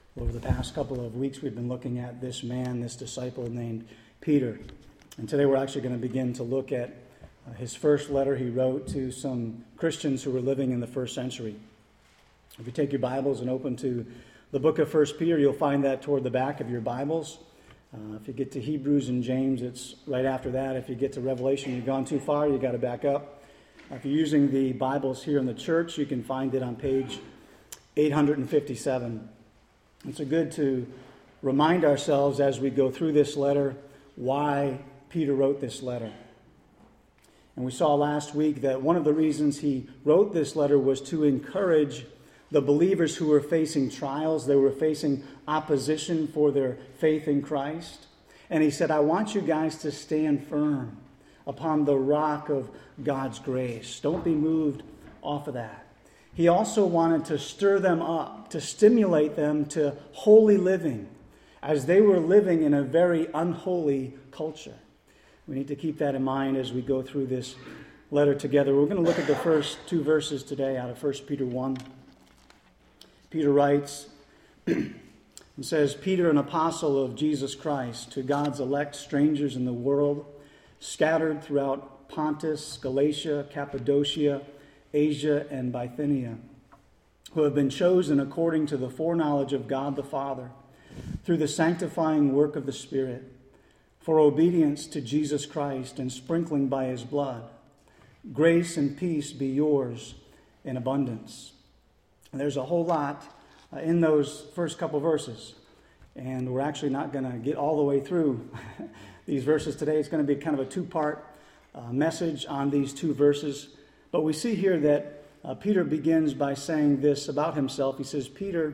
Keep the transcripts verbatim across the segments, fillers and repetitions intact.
Over the past couple of weeks, we've been looking at this man, this disciple named Peter. And today we're actually going to begin to look at uh, his first letter he wrote to some Christians who were living in the first century. If you take your Bibles and open to the book of First Peter, you'll find that toward the back of your Bibles. Uh, if you get to Hebrews and James, it's right after that. If you get to Revelation, you've gone too far, you've got to back up. If you're using the Bibles here in the church, you can find it on page eight hundred fifty-seven. It's good to remind ourselves as we go through this letter why Peter wrote this letter. And we saw last week that one of the reasons he wrote this letter was to encourage the believers who were facing trials. They were facing opposition for their faith in Christ. And he said, I want you guys to stand firm upon the rock of God's grace. Don't be moved off of that. He also wanted to stir them up, to stimulate them to holy living, as they were living in a very unholy culture. We need to keep that in mind as we go through this letter together. We're going to look at the first two verses today out of First Peter one. Peter writes and says, Peter, an apostle of Jesus Christ, to God's elect strangers in the world, scattered throughout Pontus, Galatia, Cappadocia, Asia, and Bithynia, who have been chosen according to the foreknowledge of God the Father, through the sanctifying work of the Spirit, for obedience to Jesus Christ and sprinkling by his blood. Grace and peace be yours in abundance. And there's a whole lot uh, in those first couple verses, and we're actually not going to get all the way through these verses today. It's going to be kind of a two-part uh, message on these two verses. But we see here that uh, Peter begins by saying this about himself. He says, Peter,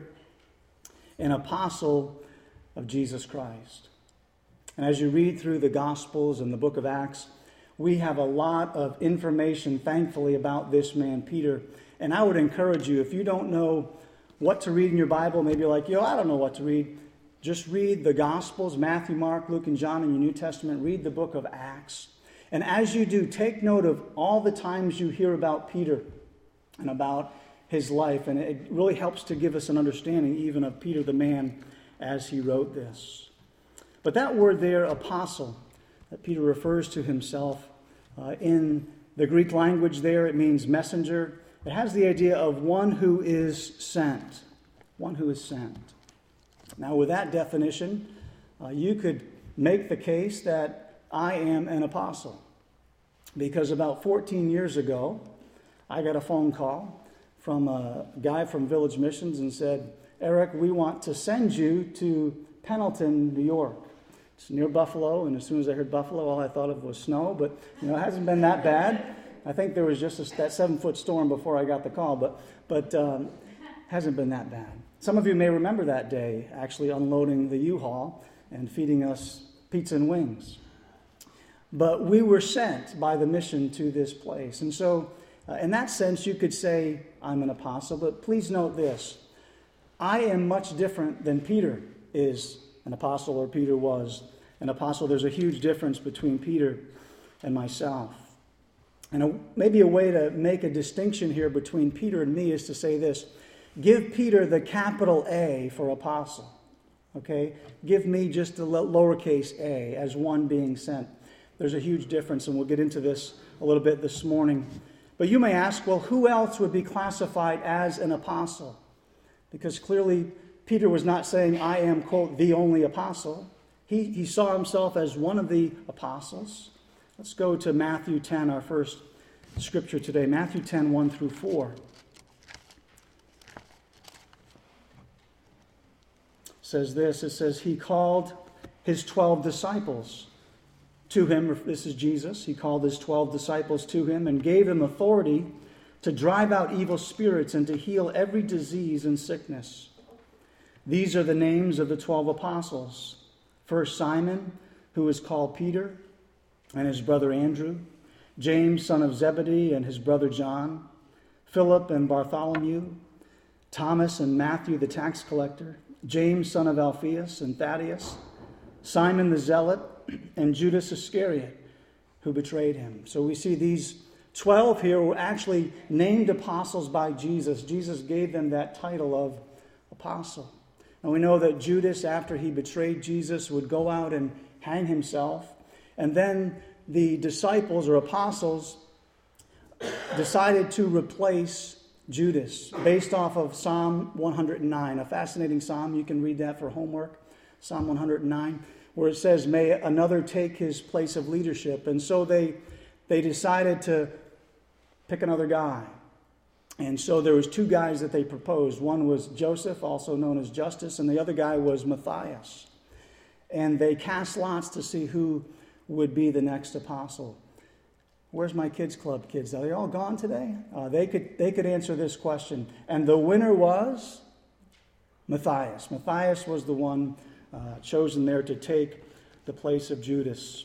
an apostle of Jesus Christ. And as you read through the Gospels and the book of Acts, we have a lot of information, thankfully, about this man, Peter. And I would encourage you, if you don't know what to read in your Bible, maybe you're like, yo, I don't know what to read. Just read the Gospels, Matthew, Mark, Luke, and John in your New Testament. Read the book of Acts. And as you do, take note of all the times you hear about Peter and about his life. And it really helps to give us an understanding even of Peter the man as he wrote this. But that word there, apostle, that Peter refers to himself uh, in the Greek language there, it means messenger. It has the idea of one who is sent. One who is sent. Now with that definition, uh, you could make the case that I am an apostle, because about fourteen years ago, I got a phone call from a guy from Village Missions and said, Eric, we want to send you to Pendleton, New York. It's near Buffalo, and as soon as I heard Buffalo, all I thought of was snow, but you know, it hasn't been that bad. I think there was just a, that seven-foot storm before I got the call, but but um, hasn't been that bad. Some of you may remember that day, actually unloading the U-Haul and feeding us pizza and wings. But we were sent by the mission to this place. And so, uh, in that sense, you could say I'm an apostle. But please note this. I am much different than Peter is an apostle, or Peter was an apostle. There's a huge difference between Peter and myself. And a, maybe a way to make a distinction here between Peter and me is to say this. Give Peter the capital A for apostle. Okay? Give me just the lowercase a as one being sent. There's a huge difference, and we'll get into this a little bit this morning. But you may ask, well, who else would be classified as an apostle? Because clearly Peter was not saying, I am, quote, the only apostle. He, he saw himself as one of the apostles. Let's go to Matthew ten, our first scripture today. Matthew ten, one through four. It says this, it says, he called his twelve disciples to him. This is Jesus. He called his twelve disciples to him and gave him authority to drive out evil spirits and to heal every disease and sickness. These are the names of the twelve apostles. First Simon, who is called Peter, and his brother Andrew. James, son of Zebedee, and his brother John. Philip and Bartholomew. Thomas and Matthew, the tax collector. James, son of Alphaeus, and Thaddeus. Simon the Zealot, and Judas Iscariot, who betrayed him. So we see these twelve here were actually named apostles by Jesus. Jesus gave them that title of apostle. And we know that Judas, after he betrayed Jesus, would go out and hang himself. And then the disciples or apostles decided to replace Judas based off of Psalm one hundred nine, a fascinating psalm. You can read that for homework, Psalm one hundred nine, where it says, may another take his place of leadership. And so they, they decided to pick another guy. And so there was two guys that they proposed. One was Joseph, also known as Justus, and the other guy was Matthias. And they cast lots to see who would be the next apostle. Where's my kids club kids? Are they all gone today? Uh, they could they could answer this question. And the winner was Matthias. Matthias was the one uh, chosen there to take the place of Judas.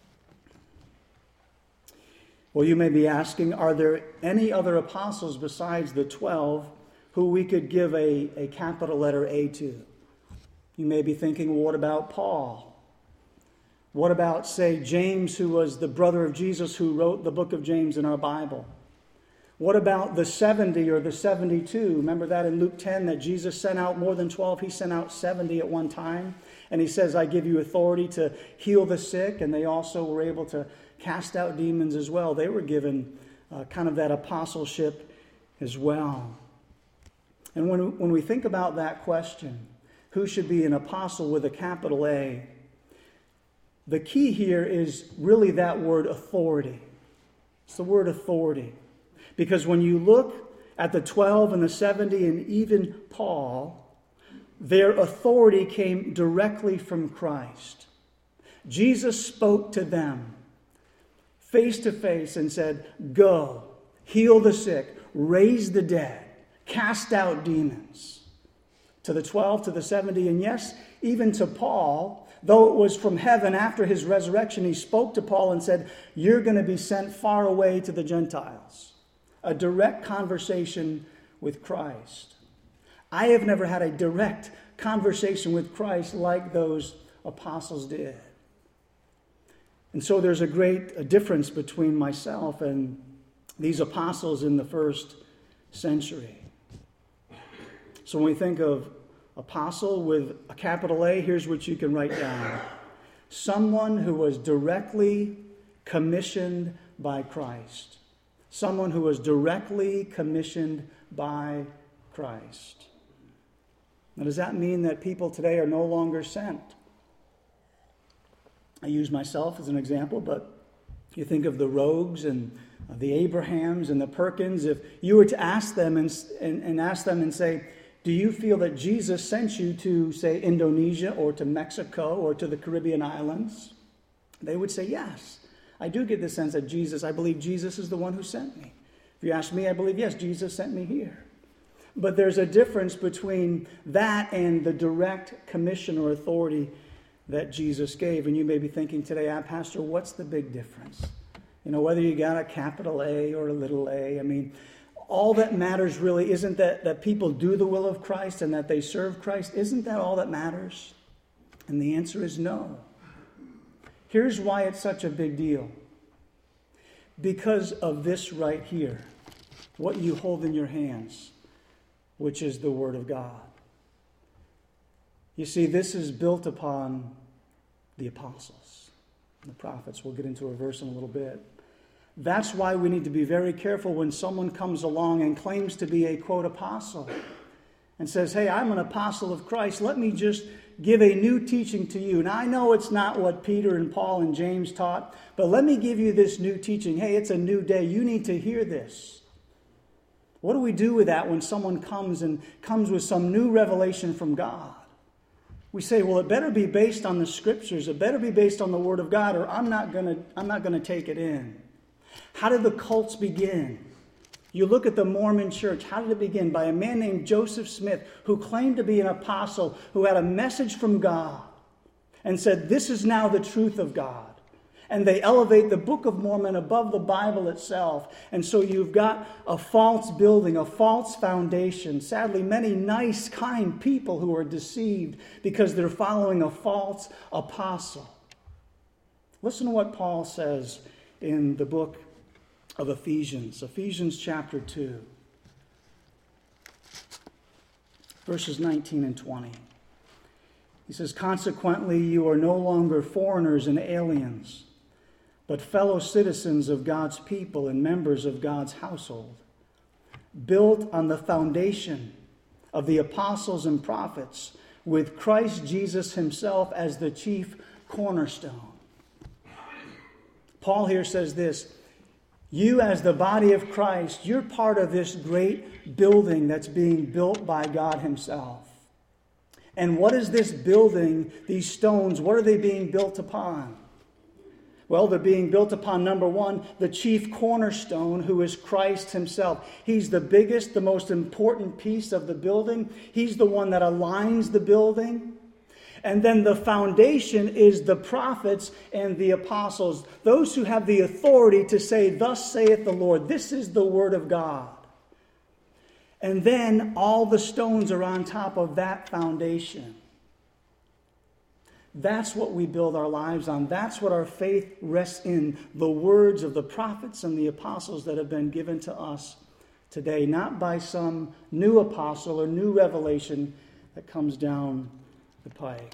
Well, you may be asking, are there any other apostles besides the twelve who we could give a, a capital letter A to? You may be thinking, well, what about Paul? What about, say, James, who was the brother of Jesus, who wrote the book of James in our Bible? What about the seventy or the seventy-two? Remember that in Luke ten, that Jesus sent out more than twelve. He sent out seventy at one time. And he says, I give you authority to heal the sick. And they also were able to cast out demons as well. They were given uh, kind of that apostleship as well. And when, when we think about that question, who should be an apostle with a capital A? The key here is really that word authority. It's the word authority. Because when you look at the twelve and the seventy and even Paul, their authority came directly from Christ. Jesus spoke to them face to face and said, go, heal the sick, raise the dead, cast out demons. To the twelve, to the seventy, and yes, even to Paul, though it was from heaven after his resurrection, he spoke to Paul and said, you're going to be sent far away to the Gentiles. A direct conversation with Christ. I have never had a direct conversation with Christ like those apostles did. And so there's a great a difference between myself and these apostles in the first century. So when we think of apostle with a capital A, here's what you can write down. Someone who was directly commissioned by Christ. Someone who was directly commissioned by Christ. Now, does that mean that people today are no longer sent? I use myself as an example, but you think of the Rogues and the Abrahams and the Perkins. If you were to ask them and, and, and ask them and say, do you feel that Jesus sent you to, say, Indonesia or to Mexico or to the Caribbean islands? They would say, yes. I do get the sense that Jesus, I believe Jesus is the one who sent me. If you ask me, I believe, yes, Jesus sent me here. But there's a difference between that and the direct commission or authority that Jesus gave. And you may be thinking today, ah, Pastor, what's the big difference? You know, whether you got a capital A or a little a, I mean, all that matters really isn't that, that people do the will of Christ and that they serve Christ. Isn't that all that matters? And the answer is no. Here's why it's such a big deal. Because of this right here, what you hold in your hands, which is the Word of God. You see, this is built upon the apostles, the prophets. We'll get into a verse in a little bit. That's why we need to be very careful when someone comes along and claims to be a, quote, apostle and says, hey, I'm an apostle of Christ. Let me just give a new teaching to you. Now, I know it's not what Peter and Paul and James taught, but let me give you this new teaching. Hey, it's a new day. You need to hear this. What do we do with that when someone comes and comes with some new revelation from God? We say, well, it better be based on the Scriptures. It better be based on the Word of God, or I'm not going to I'm not going to take it in. How did the cults begin? You look at the Mormon church. How did it begin? By a man named Joseph Smith, who claimed to be an apostle, who had a message from God and said, this is now the truth of God. And they elevate the Book of Mormon above the Bible itself. And so you've got a false building, a false foundation. Sadly, many nice, kind people who are deceived because they're following a false apostle. Listen to what Paul says in the book of Ephesians, Ephesians chapter two, verses nineteen and twenty. He says, consequently, you are no longer foreigners and aliens, but fellow citizens of God's people and members of God's household, built on the foundation of the apostles and prophets, with Christ Jesus himself as the chief cornerstone. Paul here says this, you as the body of Christ, you're part of this great building that's being built by God himself. And what is this building, these stones, what are they being built upon? Well, they're being built upon, number one, the chief cornerstone, who is Christ himself. He's the biggest, the most important piece of the building. He's the one that aligns the building. And then the foundation is the prophets and the apostles, those who have the authority to say, thus saith the Lord. This is the word of God. And then all the stones are on top of that foundation. That's what we build our lives on. That's what our faith rests in. The words of the prophets and the apostles that have been given to us today. Not by some new apostle or new revelation that comes down the pike.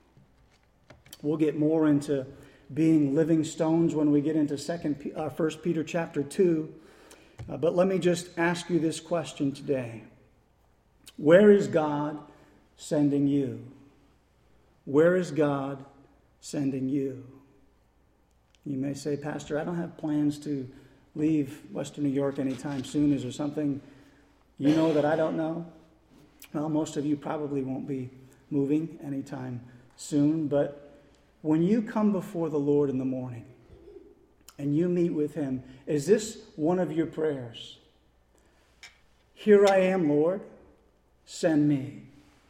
We'll get more into being living stones when we get into Second, uh, First Peter chapter two. Uh, but let me just ask you this question today. Where is God sending you? Where is God sending you? You may say, Pastor, I don't have plans to leave Western New York anytime soon. Is there something you know that I don't know? Well, most of you probably won't be moving anytime soon. But when you come before the Lord in the morning, and you meet with him, is this one of your prayers? Here I am, Lord, send me.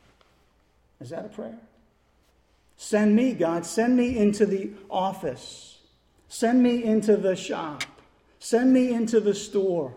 Is that a prayer? Send me, God. Send me into the office. Send me into the shop. Send me into the store.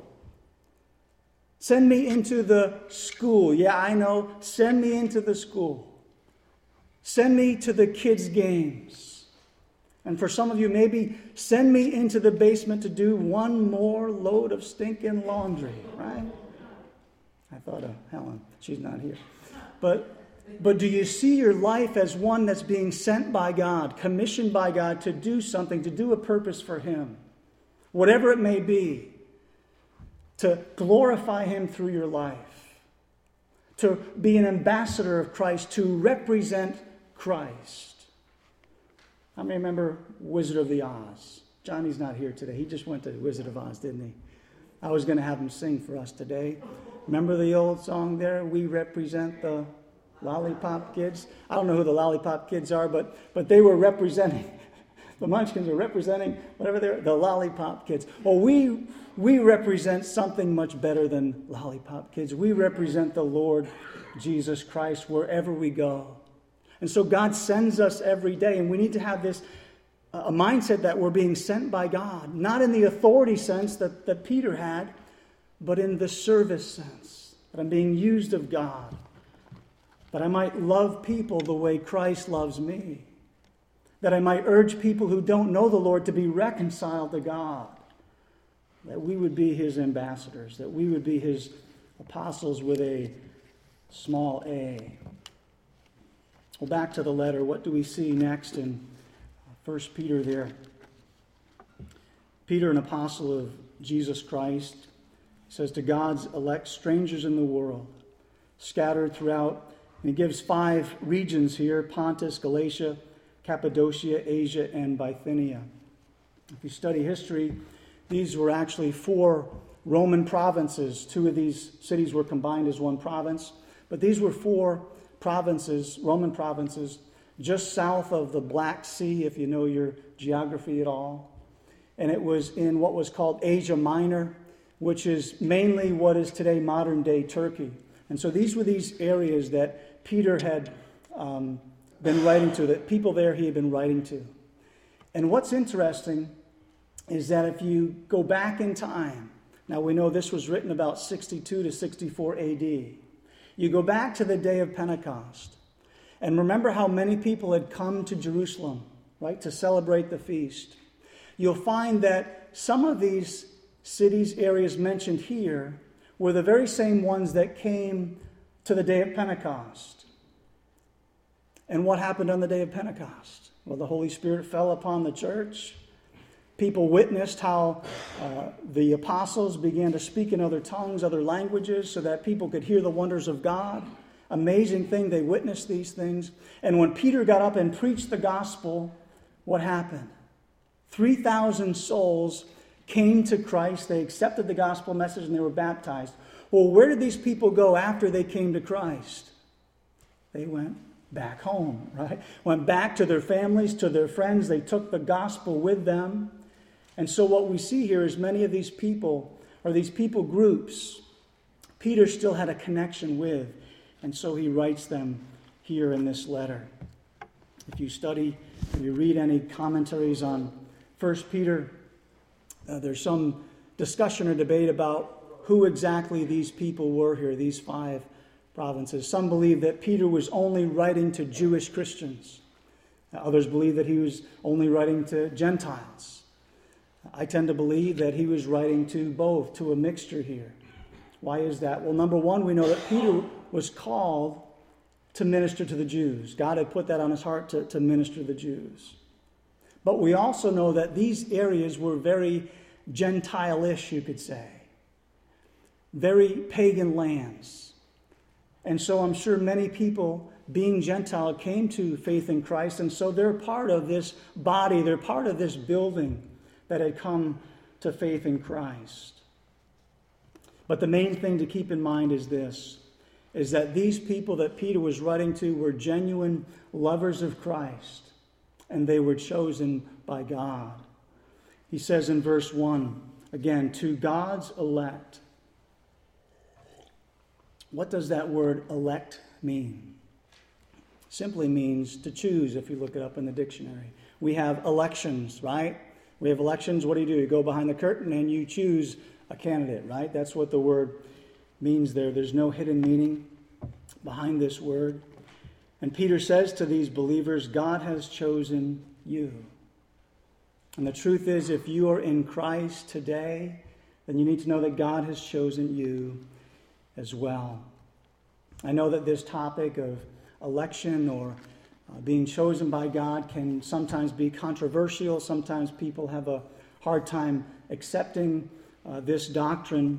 Send me into the school. Yeah, I know. Send me into the school. Send me to the kids' games. And for some of you, maybe send me into the basement to do one more load of stinking laundry, right? I thought of Helen. She's not here. But, but do you see your life as one that's being sent by God, commissioned by God to do something, to do a purpose for him? Whatever it may be, to glorify him through your life, to be an ambassador of Christ, to represent Christ. I remember Wizard of the Oz. Johnny's not here today. He just went to Wizard of Oz, didn't he? I was going to have him sing for us today. Remember the old song there? We represent the Lollipop Kids. I don't know who the Lollipop Kids are, but but they were representing, the Munchkins were representing, whatever they're, the Lollipop Kids. Well, we, we represent something much better than Lollipop Kids. We represent the Lord Jesus Christ wherever we go. And so God sends us every day, and we need to have this uh, a mindset that we're being sent by God, not in the authority sense that, that Peter had, but in the service sense, that I'm being used of God, that I might love people the way Christ loves me, that I might urge people who don't know the Lord to be reconciled to God, that we would be his ambassadors, that we would be his apostles with a small a. Well, back to the letter. What do we see next in First Peter there? Peter, an apostle of Jesus Christ, says to God's elect strangers in the world, scattered throughout, and he gives five regions here: Pontus, Galatia, Cappadocia, Asia, and Bithynia. If you study history, these were actually four Roman provinces. Two of these cities were combined as one province, but these were four provinces, Roman provinces, just south of the Black Sea, if you know your geography at all. And it was in what was called Asia Minor, which is mainly what is today modern-day Turkey. And so these were these areas that Peter had um, been writing to, that people there he had been writing to. And what's interesting is that if you go back in time, now we know this was written about sixty-two to sixty-four A D. You go back to the day of Pentecost, and remember how many people had come to Jerusalem, right, to celebrate the feast. You'll find that some of these cities, areas mentioned here, were the very same ones that came to the day of Pentecost. And what happened on the day of Pentecost? Well, the Holy Spirit fell upon the church. People witnessed how uh, the apostles began to speak in other tongues, other languages, so that people could hear the wonders of God. Amazing thing, they witnessed these things. And when Peter got up and preached the gospel, what happened? three thousand souls came to Christ. They accepted the gospel message and they were baptized. Well, where did these people go after they came to Christ? They went back home, right? Went back to their families, to their friends. They took the gospel with them. And so what we see here is many of these people, or these people groups, Peter still had a connection with. And so he writes them here in this letter. If you study, if you read any commentaries on First Peter, uh, there's some discussion or debate about who exactly these people were here, these five provinces. Some believe that Peter was only writing to Jewish Christians. Others believe that he was only writing to Gentiles. I tend to believe that he was writing to both, to a mixture here. Why is that? Well, number one, we know that Peter was called to minister to the Jews. God had put that on his heart to, to minister to the Jews. But we also know that these areas were very Gentile-ish, you could say. Very pagan lands. And so I'm sure many people, being Gentile, came to faith in Christ. And so they're part of this body. They're part of this building that had come to faith in Christ. But the main thing to keep in mind is this, is that these people that Peter was writing to were genuine lovers of Christ, and they were chosen by God. He says in verse one, again, to God's elect. What does that word elect mean? Simply means to choose, if you look it up in the dictionary. We have elections, right? We have elections. What do you do? You go behind the curtain and you choose a candidate, right? That's what the word means there. There's no hidden meaning behind this word. And Peter says to these believers, God has chosen you. And the truth is, if you are in Christ today, then you need to know that God has chosen you as well. I know that this topic of election or uh, being chosen by God can sometimes be controversial. Sometimes people have a hard time accepting uh, this doctrine.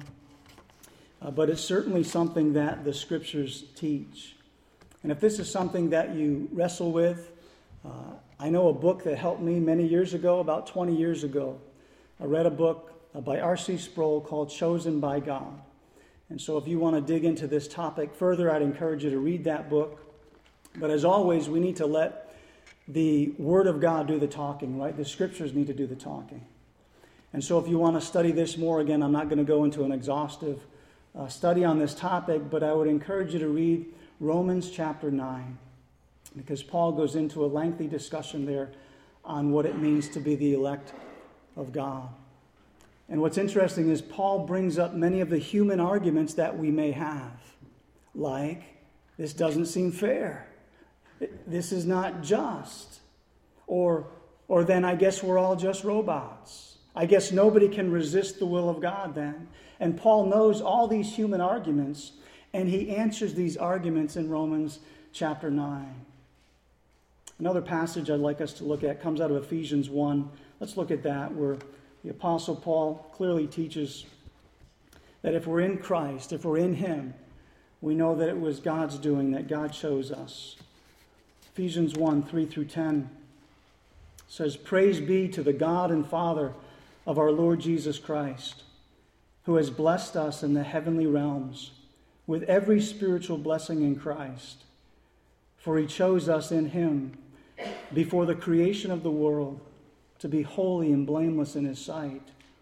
Uh, but it's certainly something that the Scriptures teach. And if this is something that you wrestle with, uh, I know a book that helped me many years ago, about twenty years ago. I read a book uh, by R C Sproul called Chosen by God. And so if you want to dig into this topic further, I'd encourage you to read that book. But as always, we need to let the Word of God do the talking, right? The Scriptures need to do the talking. And so if you want to study this more, again, I'm not going to go into an exhaustive uh, study on this topic, but I would encourage you to read Romans chapter nine, because Paul goes into a lengthy discussion there on what it means to be the elect of God. And what's interesting is Paul brings up many of the human arguments that we may have, like, this doesn't seem fair. This is not just. Or, or then I guess we're all just robots. I guess nobody can resist the will of God then. And Paul knows all these human arguments, and he answers these arguments in Romans chapter nine. Another passage I'd like us to look at comes out of Ephesians one. Let's look at that, where the Apostle Paul clearly teaches that if we're in Christ, if we're in Him, we know that it was God's doing, that God chose us. Ephesians one, three through ten says, "Praise be to the God and Father of our Lord Jesus Christ, who has blessed us in the heavenly realms with every spiritual blessing in Christ. For He chose us in Him before the creation of the world to be holy and blameless in His sight.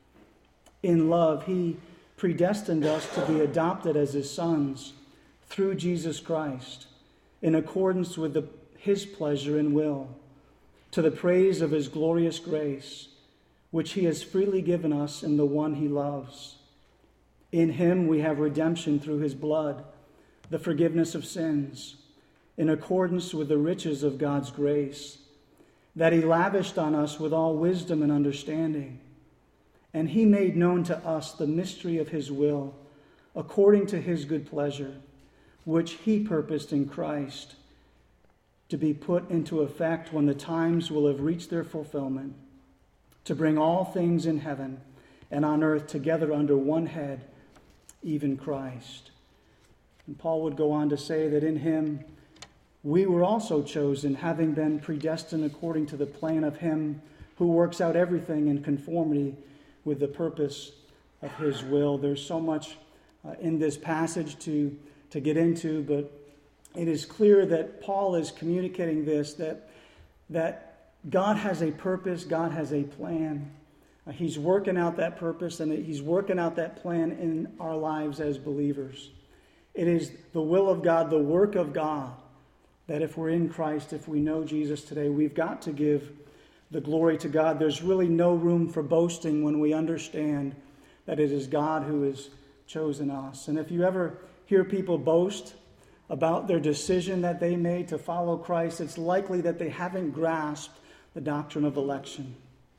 In love, He predestined us to be adopted as His sons through Jesus Christ, in accordance with the, His pleasure and will, to the praise of His glorious grace, which He has freely given us in the one He loves. In Him we have redemption through His blood, the forgiveness of sins, in accordance with the riches of God's grace, that He lavished on us with all wisdom and understanding. And He made known to us the mystery of His will, according to His good pleasure, which He purposed in Christ, to be put into effect when the times will have reached their fulfillment, to bring all things in heaven and on earth together under one head, even Christ. And Paul would go on to say that in him we were also chosen, having been predestined according to the plan of him who works out everything in conformity with the purpose of his will. There's so much uh, in this passage to, to get into, but it is clear that Paul is communicating this, that, that God has a purpose, God has a plan. Uh, he's working out that purpose, and he's working out that plan in our lives as believers. It is the will of God, the work of God, that if we're in Christ, if we know Jesus today, we've got to give the glory to God. There's really no room for boasting when we understand that it is God who has chosen us. And if you ever hear people boast about their decision that they made to follow Christ, it's likely that they haven't grasped the doctrine of election.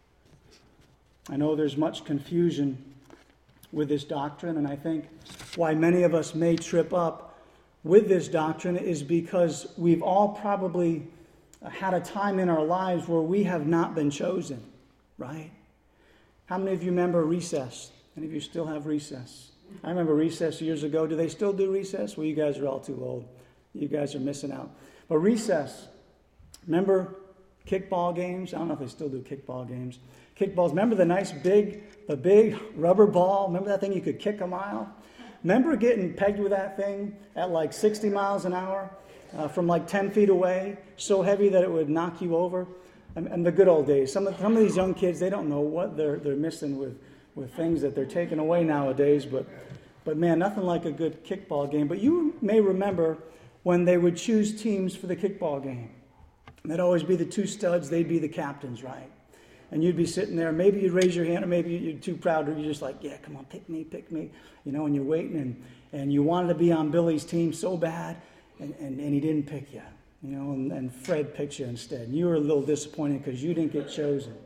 I know there's much confusion with this doctrine, and I think why many of us may trip up with this doctrine is because we've all probably had a time in our lives where we have not been chosen, right? How many of you remember recess? Any of you still have recess? I remember recess years ago. Do they still do recess? Well, you guys are all too old. You guys are missing out. But recess, remember kickball games? I don't know if they still do kickball games. Kickballs, remember the nice big, the big rubber ball? Remember that thing you could kick a mile? Remember getting pegged with that thing at like sixty miles an hour uh, from like ten feet away, so heavy that it would knock you over? And, and the good old days. Some of, some of these young kids, they don't know what they're they're missing with, with things that they're taking away nowadays. But, but man, nothing like a good kickball game. But you may remember when they would choose teams for the kickball game. They'd always be the two studs. They'd be the captains, right? And you'd be sitting there. Maybe you'd raise your hand, or maybe you're too proud, or you're just like, yeah, come on, pick me, pick me. You know, and you're waiting, and, and you wanted to be on Billy's team so bad, and, and, and he didn't pick you. You know, and, and Fred picked you instead. And you were a little disappointed because you didn't get chosen.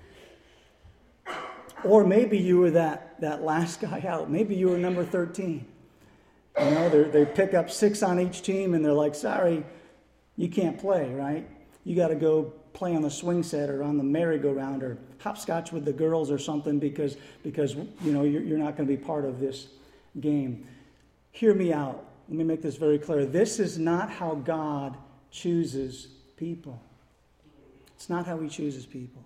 Or maybe you were that, that last guy out. Maybe you were number thirteen. You know, they pick up six on each team, and they're like, sorry, you can't play, right? You got to go play on the swing set or on the merry-go-round or hopscotch with the girls or something because, because you know, you're, you're not going to be part of this game. Hear me out. Let me make this very clear. This is not how God chooses people. It's not how he chooses people.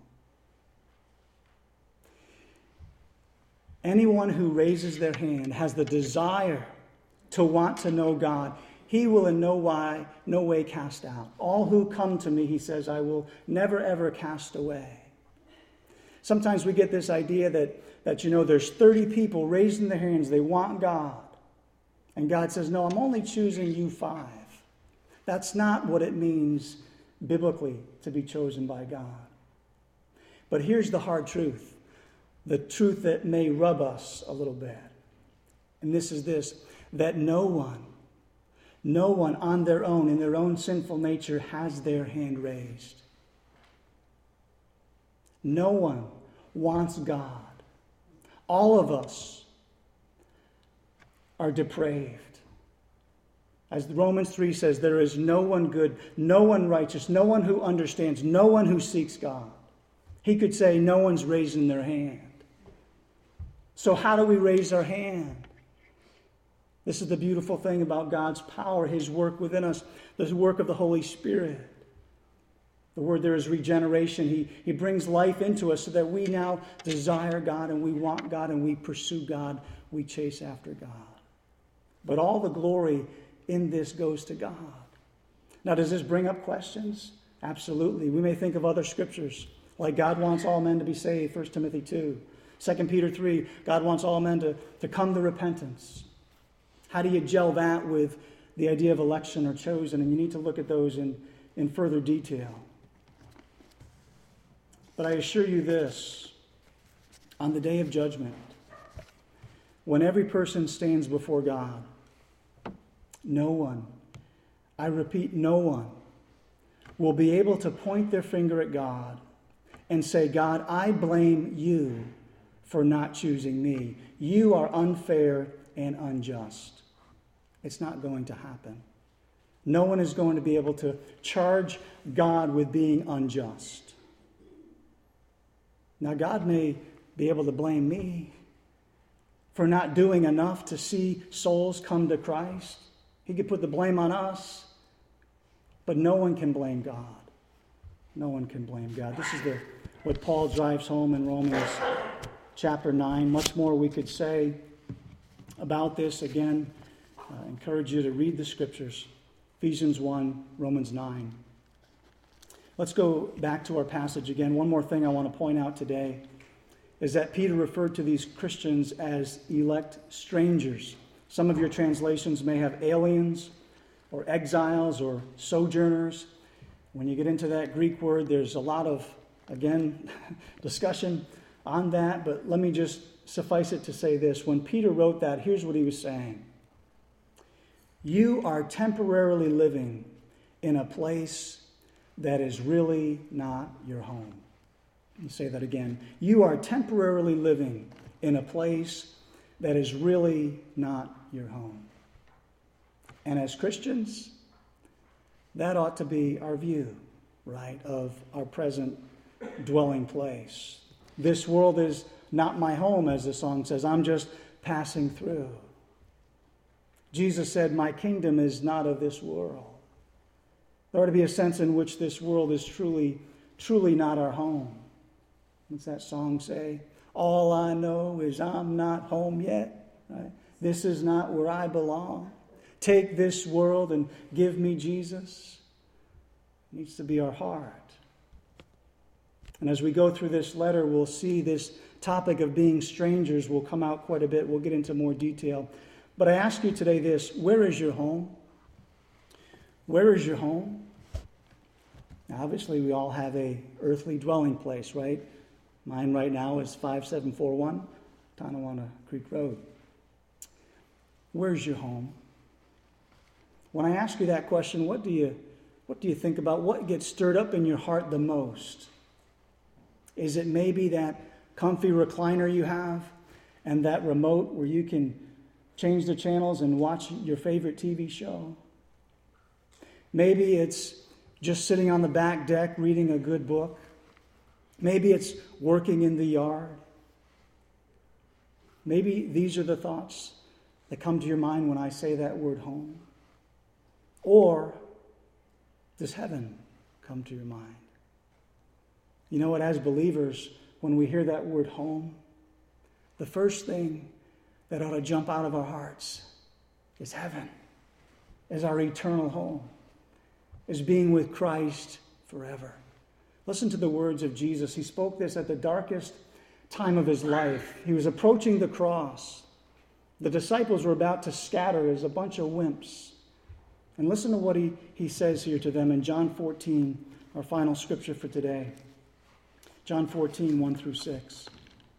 Anyone who raises their hand has the desire to want to know God. He will in no way, no way cast out. All who come to me, he says, I will never, ever cast away. Sometimes we get this idea that, that, you know, there's thirty people raising their hands. They want God. And God says, no, I'm only choosing you five. That's not what it means biblically to be chosen by God. But here's the hard truth. The truth that may rub us a little bit. And this is this, that no one, no one on their own, in their own sinful nature, has their hand raised. No one wants God. All of us are depraved. As Romans three says, there is no one good, no one righteous, no one who understands, no one who seeks God. He could say no one's raising their hand. So how do we raise our hand? This is the beautiful thing about God's power, his work within us, the work of the Holy Spirit. The word there is regeneration. He, he brings life into us so that we now desire God and we want God and we pursue God. We chase after God. But all the glory in this goes to God. Now, does this bring up questions? Absolutely. We may think of other scriptures, like God wants all men to be saved, First Timothy two. Second Peter three, God wants all men to, to come to repentance. How do you gel that with the idea of election or chosen? And you need to look at those in, in further detail. But I assure you this, on the day of judgment, when every person stands before God, no one, I repeat, no one, will be able to point their finger at God and say, God, I blame you for not choosing me. You are unfair and unjust. It's not going to happen. No one is going to be able to charge God with being unjust. Now, God may be able to blame me for not doing enough to see souls come to Christ. He could put the blame on us, but no one can blame God. No one can blame God. This is the, what Paul drives home in Romans chapter nine. Much more we could say about this. Again, I encourage you to read the scriptures. Ephesians one, Romans nine. Let's go back to our passage again. One more thing I want to point out today is that Peter referred to these Christians as elect strangers. Some of your translations may have aliens or exiles or sojourners. When you get into that Greek word, there's a lot of, again, discussion on that, but let me just suffice it to say this. When Peter wrote that, here's what he was saying. You are temporarily living in a place that is really not your home. Let me say that again. You are temporarily living in a place that is really not your home. And as Christians, that ought to be our view, right, of our present dwelling place. This world is not my home, as the song says. I'm just passing through. Jesus said, my kingdom is not of this world. There ought to be a sense in which this world is truly, truly not our home. What's that song say? All I know is I'm not home yet. Right? This is not where I belong. Take this world and give me Jesus. It needs to be our heart. And as we go through this letter, we'll see this topic of being strangers will come out quite a bit. We'll get into more detail. But I ask you today this, where is your home? Where is your home? Now, obviously, we all have a earthly dwelling place, right? Mine right now is five seven four one Tonawanda Creek Road. Where's your home? When I ask you that question, what do you what do you think about? What gets stirred up in your heart the most? Is it maybe that comfy recliner you have and that remote where you can change the channels and watch your favorite T V show? Maybe it's just sitting on the back deck reading a good book. Maybe it's working in the yard. Maybe these are the thoughts that come to your mind when I say that word home. Or does heaven come to your mind? You know what, as believers, when we hear that word home, the first thing that ought to jump out of our hearts is heaven, is our eternal home, is being with Christ forever. Listen to the words of Jesus. He spoke this at the darkest time of his life. He was approaching the cross. The disciples were about to scatter as a bunch of wimps. And listen to what he, he says here to them in John fourteen, our final scripture for today. John fourteen, one through six.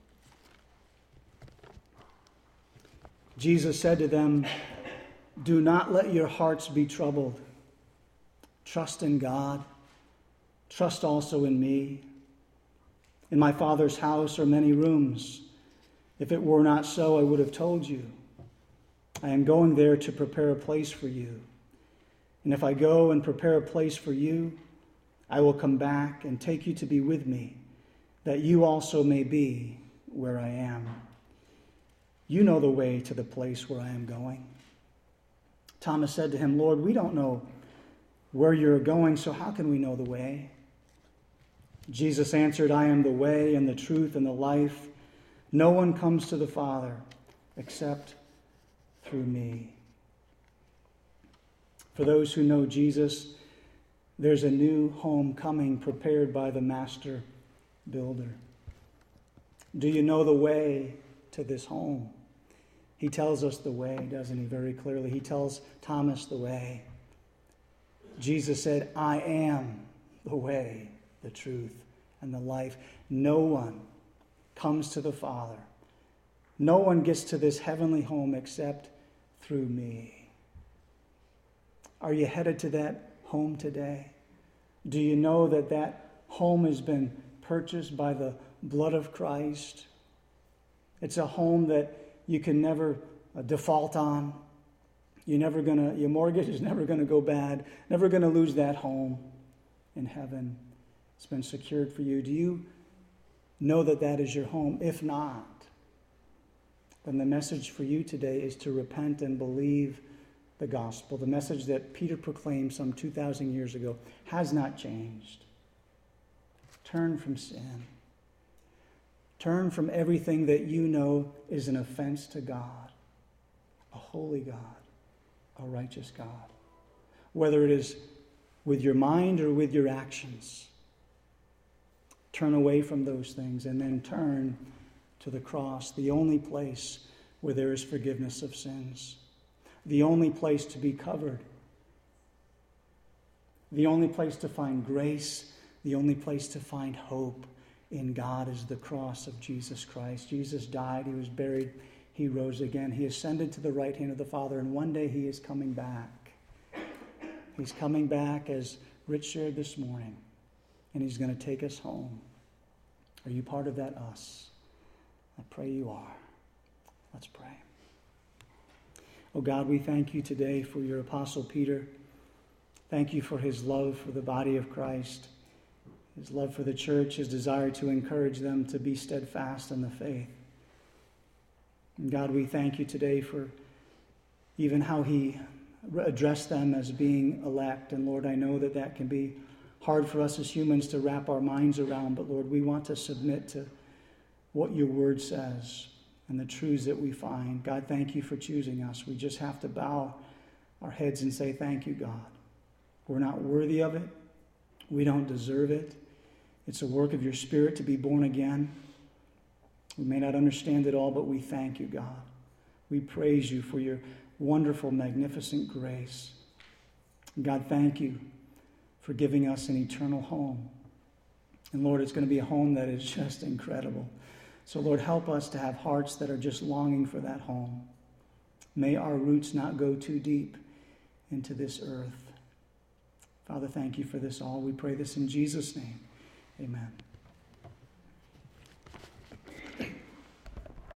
Jesus said to them, do not let your hearts be troubled. Trust in God. Trust also in me. In my Father's house are many rooms. If it were not so, I would have told you. I am going there to prepare a place for you. And if I go and prepare a place for you, I will come back and take you to be with me, that you also may be where I am. You know the way to the place where I am going. Thomas said to him, Lord, we don't know where you're going, so how can we know the way? Jesus answered, I am the way and the truth and the life. No one comes to the Father except through me. For those who know Jesus, there's a new home coming prepared by the master builder. Do you know the way to this home? He tells us the way, doesn't he, very clearly. He tells Thomas the way. Jesus said, I am the way, the truth, and the life. No one comes to the Father. No one gets to this heavenly home except through me. Are you headed to that home today? Do you know that that home has been purchased by the blood of Christ? It's a home that you can never uh, default on. You're never gonna, your mortgage is never going to go bad, never going to lose that home in heaven. It's been secured for you. Do you know that that is your home? If not, then the message for you today is to repent and believe the gospel. The message that Peter proclaimed some two thousand years ago has not changed. Turn from sin. Turn from everything that you know is an offense to God, a holy God, a righteous God. Whether it is with your mind or with your actions, turn away from those things and then turn to the cross, the only place where there is forgiveness of sins, the only place to be covered, the only place to find grace, the only place to find hope in God is the cross of Jesus Christ. Jesus died, he was buried, he rose again, he ascended to the right hand of the Father, and one day he is coming back. He's coming back, as Rich shared this morning, and he's going to take us home. Are you part of that us? I pray you are. Let's pray. Oh God, we thank you today for your Apostle Peter. Thank you for his love for the body of Christ, his love for the church, his desire to encourage them to be steadfast in the faith. And God, we thank you today for even how he addressed them as being elect. And Lord, I know that that can be hard for us as humans to wrap our minds around, but Lord, we want to submit to what your word says and the truths that we find. God, thank you for choosing us. We just have to bow our heads and say, thank you, God. We're not worthy of it. We don't deserve it. It's a work of your Spirit to be born again. We may not understand it all, but we thank you, God. We praise you for your wonderful, magnificent grace. God, thank you for giving us an eternal home. And Lord, it's going to be a home that is just incredible. So Lord, help us to have hearts that are just longing for that home. May our roots not go too deep into this earth. Father, thank you for this all. We pray this in Jesus' name. Amen.